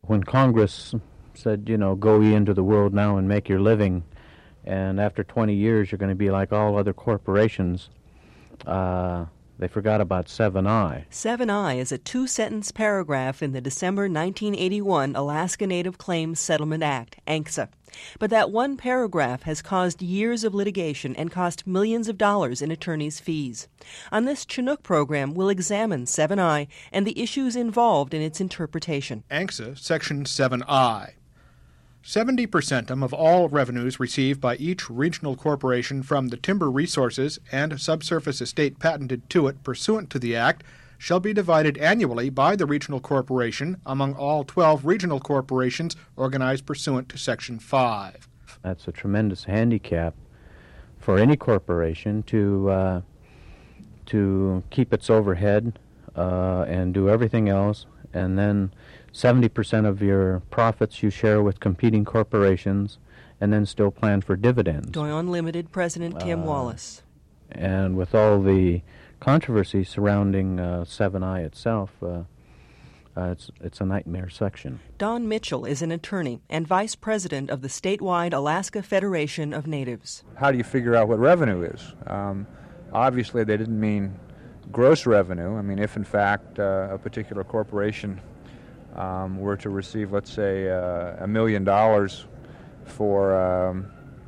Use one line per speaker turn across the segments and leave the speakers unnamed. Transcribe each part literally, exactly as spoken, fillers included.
when Congress said, you know, go ye into the world now and make your living, and after twenty years you're going to be like all other corporations, uh, they forgot about seven I.
seven I is a two-sentence paragraph in the December nineteen eighty-one Alaska Native Claims Settlement Act, A N C S A. But that one paragraph has caused years of litigation and cost millions of dollars in attorneys' fees. On this Chinook program, we'll examine seven I and the issues involved in its interpretation.
A N C S A, Section seven I. seventy percent of all revenues received by each regional corporation from the timber resources and subsurface estate patented to it pursuant to the Act shall be divided annually by the regional corporation among all twelve regional corporations organized pursuant to Section five.
That's a tremendous handicap for any corporation to uh, to keep its overhead uh, and do everything else, and then seventy percent of your profits you share with competing corporations, and then still plan for dividends.
Doyon Limited President Tim
uh,
Wallace.
And with all the controversy surrounding uh, seven I itself, uh, uh, it's, it's a nightmare section.
Don Mitchell is an attorney and vice president of the statewide Alaska Federation of Natives.
How do you figure out what revenue is? Um, obviously, they didn't mean gross revenue. I mean, if in fact uh, a particular corporation um, were to receive, let's say, uh, a million dollars for, um,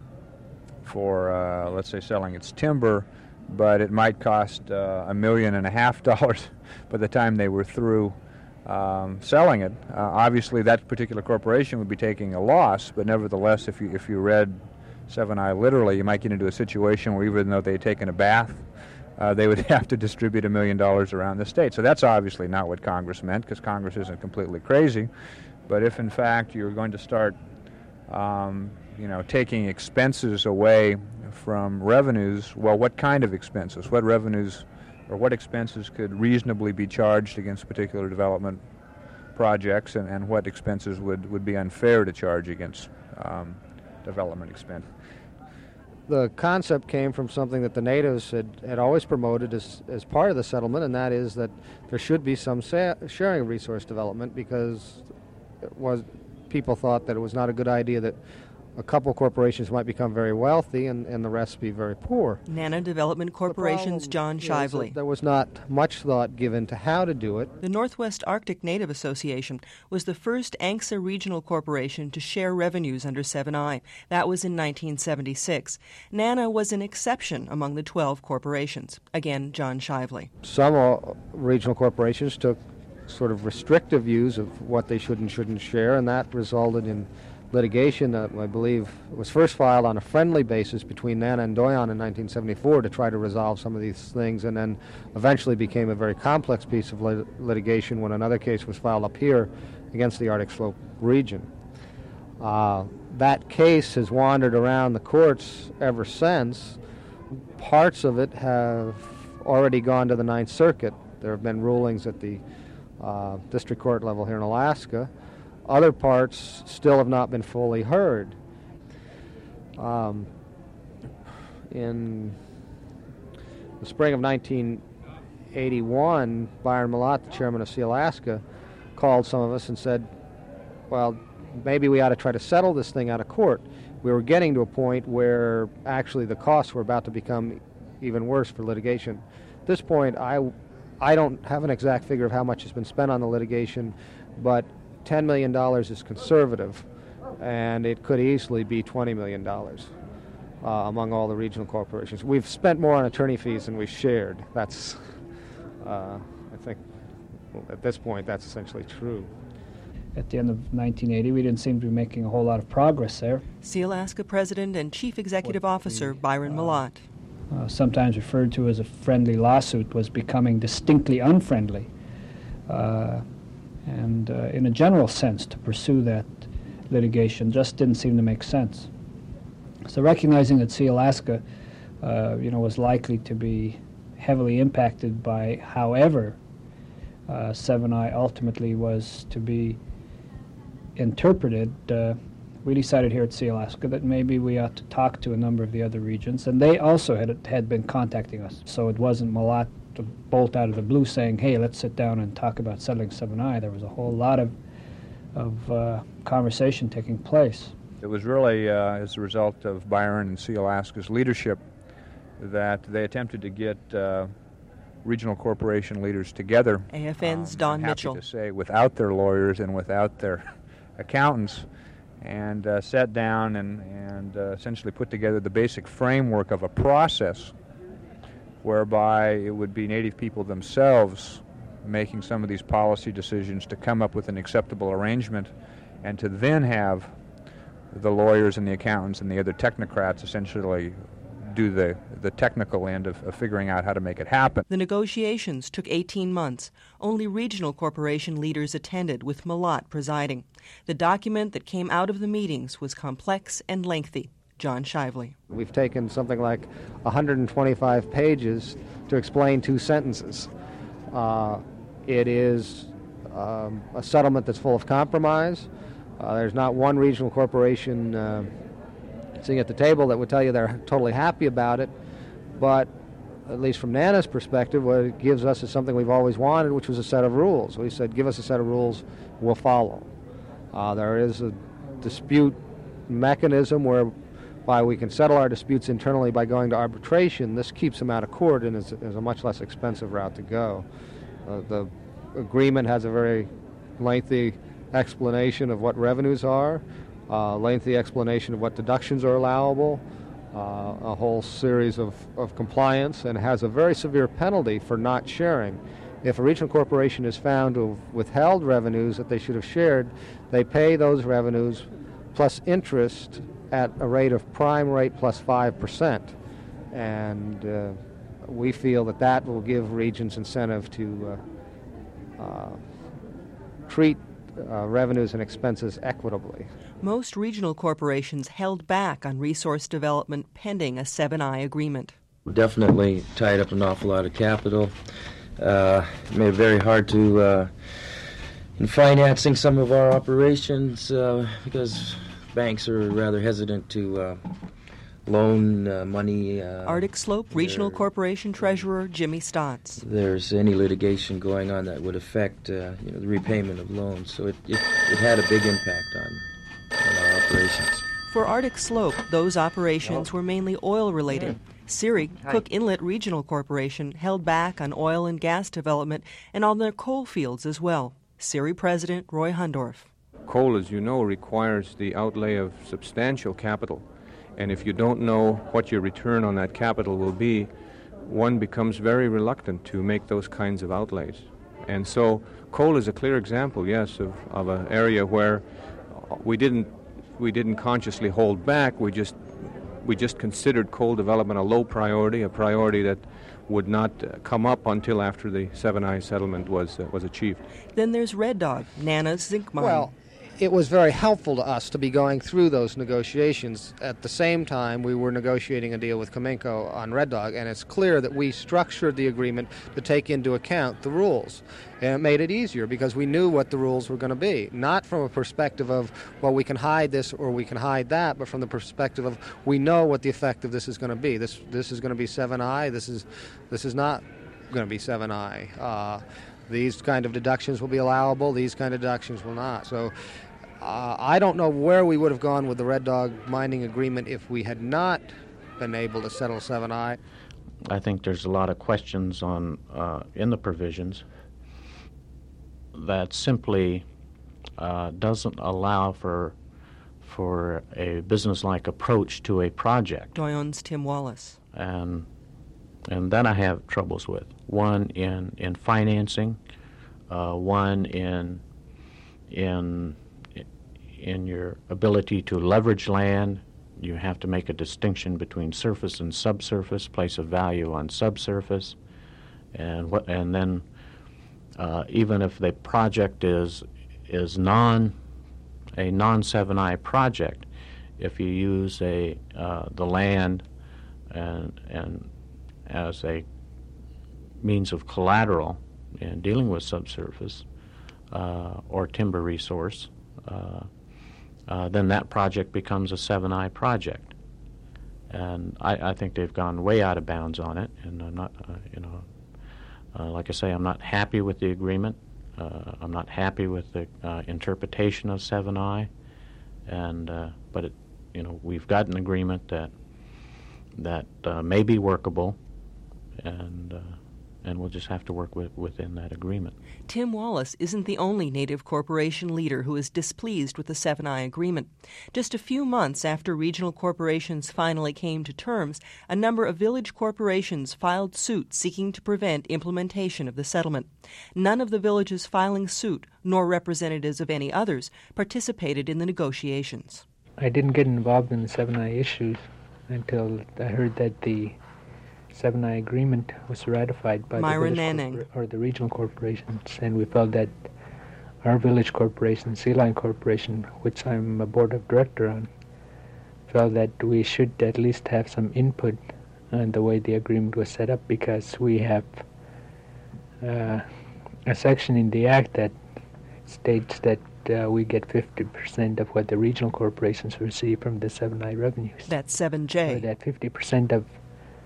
for uh, let's say, selling its timber, but it might cost uh, a million and a half dollars by the time they were through um, selling it. Uh, obviously, that particular corporation would be taking a loss, but nevertheless, if you if you read seven I literally, you might get into a situation where even though they had taken a bath, uh, they would have to distribute a million dollars around the state. So that's obviously not what Congress meant, because Congress isn't completely crazy. But if in fact you're going to start, um, you know, taking expenses away from revenues, well, what kind of expenses? What revenues or what expenses could reasonably be charged against particular development projects, and, and what expenses would, would be unfair to charge against um, development expense?
The concept came from something that the natives had, had always promoted as, as part of the settlement, and that is that there should be some sa- sharing of resource development, because it was, people thought that it was not a good idea that a couple corporations might become very wealthy and, and the rest be very poor.
Nana Development Corporation's John Shively.
There was not much thought given to how to do it.
The Northwest Arctic Native Association was the first A N C S A regional corporation to share revenues under seven I. That was in nineteen seventy-six. Nana was an exception among the twelve corporations. Again, John Shively.
Some uh, regional corporations took sort of restrictive views of what they should and shouldn't share, and that resulted in litigation that I believe was first filed on a friendly basis between Nana and Doyon in nineteen seventy-four to try to resolve some of these things, and then eventually became a very complex piece of lit- litigation when another case was filed up here against the Arctic Slope region. Uh, that case has wandered around the courts ever since. Parts of it have already gone to the Ninth Circuit. There have been rulings at the uh, district court level here in Alaska. Other parts still have not been fully heard. Um, in the spring of nineteen eighty-one, Byron Malott, the chairman of Sealaska, called some of us and said, well, maybe we ought to try to settle this thing out of court. We were getting to a point where actually the costs were about to become even worse for litigation. At this point, I, I don't have an exact figure of how much has been spent on the litigation, but ten million dollars is conservative, and it could easily be twenty million dollars uh, among all the regional corporations. We've spent more on attorney fees than we've shared. That's, uh, I think, well, at this point, that's essentially true.
At the end of nineteen eighty, we didn't seem to be making a whole lot of progress there.
Sealaska President and Chief Executive what Officer the, Byron uh, Malott.
Uh, sometimes referred to as a friendly lawsuit, was becoming distinctly unfriendly. Uh, and uh, in a general sense, to pursue that litigation just didn't seem to make sense. So recognizing that Sealaska, uh, you know, was likely to be heavily impacted by however uh, seven I ultimately was to be interpreted, uh, we decided here at Sealaska that maybe we ought to talk to a number of the other regions, and they also had had been contacting us. So it wasn't Malott to bolt out of the blue saying, hey, let's sit down and talk about settling seven I. There was a whole lot of of uh, conversation taking place.
It was really uh, as a result of Byron and Sealaska's leadership that they attempted to get uh, regional corporation leaders together.
A F N's
um,
Don
I'm happy
Mitchell.
to say, without their lawyers and without their accountants, and uh, sat down and, and uh, essentially put together the basic framework of a process whereby it would be Native people themselves making some of these policy decisions to come up with an acceptable arrangement, and to then have the lawyers and the accountants and the other technocrats essentially do the, the technical end of, of figuring out how to make it happen.
The negotiations took eighteen months. Only regional corporation leaders attended, with Malott presiding. The document that came out of the meetings was complex and lengthy. John Shively.
We've taken something like one hundred twenty-five pages to explain two sentences. Uh, it is um, a settlement that's full of compromise. Uh, there's not one regional corporation uh, sitting at the table that would tell you they're totally happy about it, but at least from NANA's perspective, what it gives us is something we've always wanted, which was a set of rules. We said, give us a set of rules, we'll follow. Uh, there is a dispute mechanism whereby we can settle our disputes internally by going to arbitration. This keeps them out of court and is, is a much less expensive route to go. Uh, the agreement has a very lengthy explanation of what revenues are, uh, lengthy explanation of what deductions are allowable, uh, a whole series of, of compliance, and has a very severe penalty for not sharing. If a regional corporation is found to have withheld revenues that they should have shared, they pay those revenues plus interest at a rate of prime rate plus five percent. And uh, we feel that that will give regions incentive to uh, uh, treat uh, revenues and expenses equitably.
Most regional corporations held back on resource development pending a seven I agreement.
Definitely tied up an awful lot of capital. Uh, made it very hard to, uh, in financing some of our operations, uh, because banks are rather hesitant to uh, loan uh, money. Uh,
Arctic Slope Regional Corporation Treasurer Jimmy Stotts.
There's any litigation going on that would affect uh, you know, the repayment of loans, so it, it, it had a big impact on, on our operations.
For Arctic Slope, those operations were mainly oil-related. Siri, Cook Inlet Regional Corporation, held back on oil and gas development and on their coal fields as well. Siri President Roy Hundorf.
Coal, as you know, requires the outlay of substantial capital. And if you don't know what your return on that capital will be, one becomes very reluctant to make those kinds of outlays. And so coal is a clear example, yes, of, of an area where we didn't we didn't consciously hold back. We just we just considered coal development a low priority, a priority that would not uh, come up until after the seven I settlement was uh, was achieved.
Then there's Red Dog, Nana's zinc mine.
Well, it was very helpful to us to be going through those negotiations. At the same time, we were negotiating a deal with Cominco on Red Dog, and it's clear that we structured the agreement to take into account the rules. And it made it easier because we knew what the rules were going to be, not from a perspective of, well, we can hide this or we can hide that, but from the perspective of we know what the effect of this is going to be. This this is going to be seven I. This is this is not going to be seven I. Uh, these kind of deductions will be allowable. These kind of deductions will not. So uh, I don't know where we would have gone with the Red Dog mining agreement if we had not been able to settle seven I.
I think there's a lot of questions on uh, in the provisions that simply uh, doesn't allow for for a business-like approach to a project.
Doyon's Tim Wallace.
And and that I have troubles with. One in in financing, uh, one in in in your ability to leverage land. You have to make a distinction between surface and subsurface, place of value on subsurface, and what and then uh, even if the project is is non a non seven I project, if you use a uh, the land and and as a means of collateral in dealing with subsurface uh, or timber resource, uh, uh, then that project becomes a seven I project. And I, I think they've gone way out of bounds on it. And I'm not, uh, you know, uh, like I say, I'm not happy with the agreement. uh, I'm not happy with the uh, interpretation of seven I, and uh, but it, you know, we've got an agreement that that uh, may be workable, and uh, and we'll just have to work with, within that agreement.
Tim Wallace isn't the only Native corporation leader who is displeased with the seven I agreement. Just a few months after regional corporations finally came to terms, a number of village corporations filed suit seeking to prevent implementation of the settlement. None of the villages filing suit, nor representatives of any others, participated in the negotiations.
I didn't get involved in the seven I issues until I heard that the seven I agreement was ratified by
Myra
the village
Nanning.
corpor- or the regional corporations, and we felt that our village corporation, Sea Lion Corporation, which I'm a board of director on, felt that we should at least have some input on the way the agreement was set up, because we have uh, a section in the act that states that uh, we get fifty percent of what the regional corporations receive from the seven I revenues.
That's seven J.
Or that fifty percent of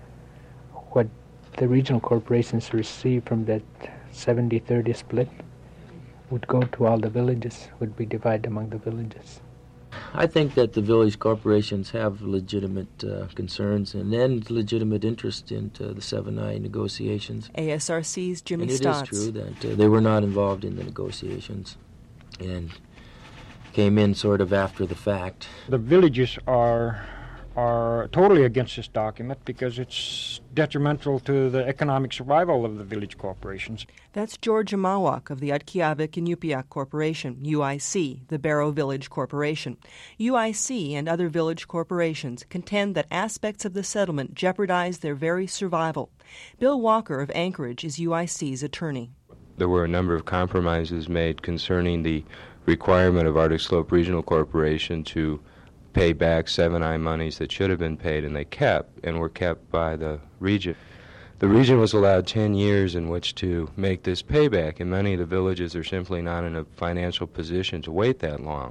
what the regional corporations receive from that seventy thirty split would go to all the villages, would be divided among the villages.
I think that the village corporations have legitimate uh, concerns and then legitimate interest in uh, the seven I negotiations.
A S R C's Jimmy
and it
Stotts.
is true that uh, they were not involved in the negotiations and came in sort of after the fact.
The villages are are totally against this document because it's detrimental to the economic survival of the village corporations.
That's George Amawak of the Utqiagvik and Yupiaq Corporation, U I C, the Barrow Village Corporation. U I C and other village corporations contend that aspects of the settlement jeopardize their very survival. Bill Walker of Anchorage is U I C's attorney.
There were a number of compromises made concerning the requirement of Arctic Slope Regional Corporation to pay back seven I monies that should have been paid, and they kept, and were kept by the region. The region was allowed ten years in which to make this payback, and many of the villages are simply not in a financial position to wait that long.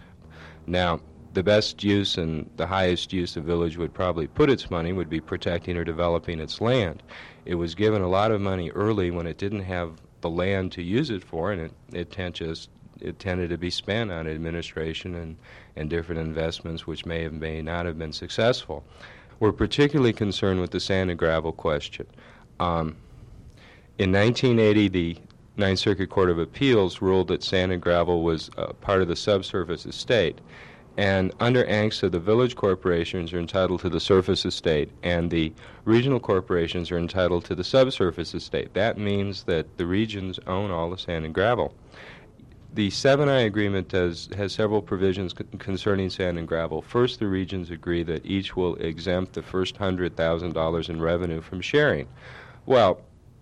Now, the best use and the highest use the village would probably put its money would be protecting or developing its land. It was given a lot of money early when it didn't have the land to use it for, and it, it tend just it tended to be spent on administration and, and different investments which may have may not have been successful. We're particularly concerned with the sand and gravel question. Um, in nineteen eighty, the Ninth Circuit Court of Appeals ruled that sand and gravel was uh, part of the subsurface estate. And under ANCSA, the village corporations are entitled to the surface estate, and the regional corporations are entitled to the subsurface estate. That means that the regions own all the sand and gravel. The seven I agreement does, has several provisions c- concerning sand and gravel. First, the regions agree that each will exempt the first one hundred thousand dollars in revenue from sharing. Well,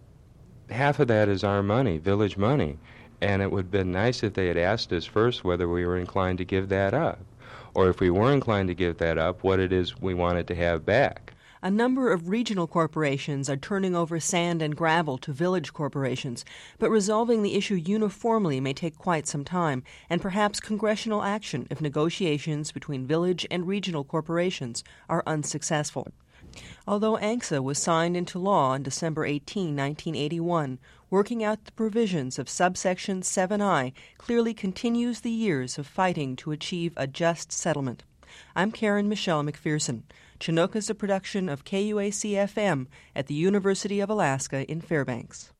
half of that is our money, village money, and it would have been nice if they had asked us first whether we were inclined to give that up, or if we were inclined to give that up, what it is we wanted to have back.
A number of regional corporations are turning over sand and gravel to village corporations, but resolving the issue uniformly may take quite some time, and perhaps congressional action if negotiations between village and regional corporations are unsuccessful. Although ANCSA was signed into law on December eighteenth, nineteen eighty-one, working out the provisions of subsection seven I clearly continues the years of fighting to achieve a just settlement. I'm Karen Michelle McPherson. Chinook is a production of K U A C F M at the University of Alaska in Fairbanks.